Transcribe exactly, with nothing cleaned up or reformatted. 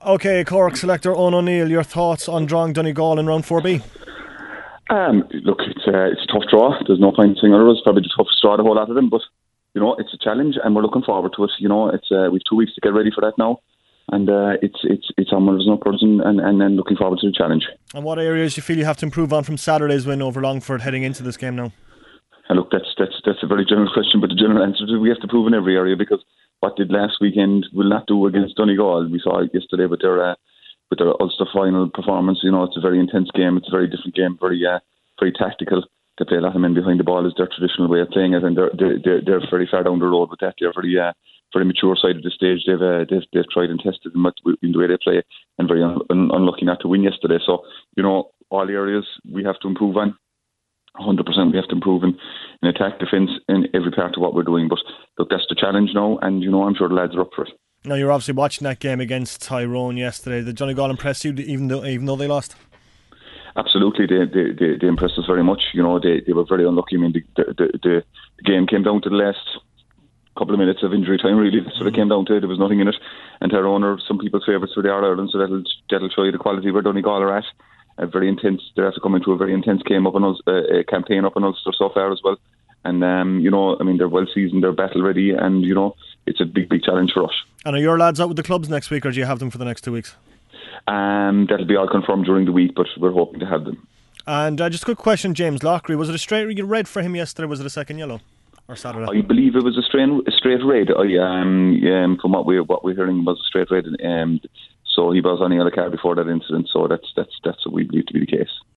Okay, Cork selector Owen O'Neill, your thoughts on drawing Donegal in round four B? Um, look, it's, uh, it's a tough draw. There's no point saying otherwise. It's probably the toughest draw of the whole lot of them, but you know, it's a challenge, and we're looking forward to it. You know, it's uh, we've two weeks to get ready for that now, and uh, it's it's it's onwards and upwards, and and, and then looking forward to the challenge. And what areas you feel you have to improve on from Saturday's win over Longford heading into this game now? And look, that's that's that's a very general question, but the general answer is we have to prove in every area, because what did last weekend will not do against Donegal. We saw it yesterday with their uh, with their Ulster final performance. You know, it's a very intense game. It's a very different game, very uh, very tactical. They play a lot of men behind the ball is their traditional way of playing it, and they're they're, they're very far down the road with that. They're very uh, very mature side of the stage. They've uh, they've they've tried and tested them in the way they play, and very un- un- unlucky not to win yesterday. So you know, all areas we have to improve on. one hundred percent we have to improve in, in attack, defence, in every part of what we're doing. But look, that's the challenge now, and you know, I'm sure the lads are up for it. Now, you're obviously watching that game against Tyrone yesterday. Did Donegal impress you, even though even though they lost? Absolutely, they they, they, they impressed us very much. You know, they, they were very unlucky. I mean, the, the, the, the game came down to the last couple of minutes of injury time, really. That's what it came down to. There was nothing in it. And Tyrone are some people's favourites for the All-Ireland, so that'll, that'll show you the quality where Donegal are at. A very intense, they have to come into a very intense game up in Ulster, uh, a campaign up in Ulster so far as well. And, um, you know, I mean, they're well seasoned, they're battle ready, and, you know, it's a big, big challenge for us. And are your lads out with the clubs next week, or do you have them for the next two weeks? Um, that'll be all confirmed during the week, but we're hoping to have them. And uh, just a quick question, James Lockery, was it a straight red for him yesterday, or was it a second yellow? Or Saturday? I believe it was a straight, a straight red. I, um, um, from what, we, what we're hearing, was a straight red. Um, so he was on the yellow card before that incident, so that's, that's, that's what we believe to be the case.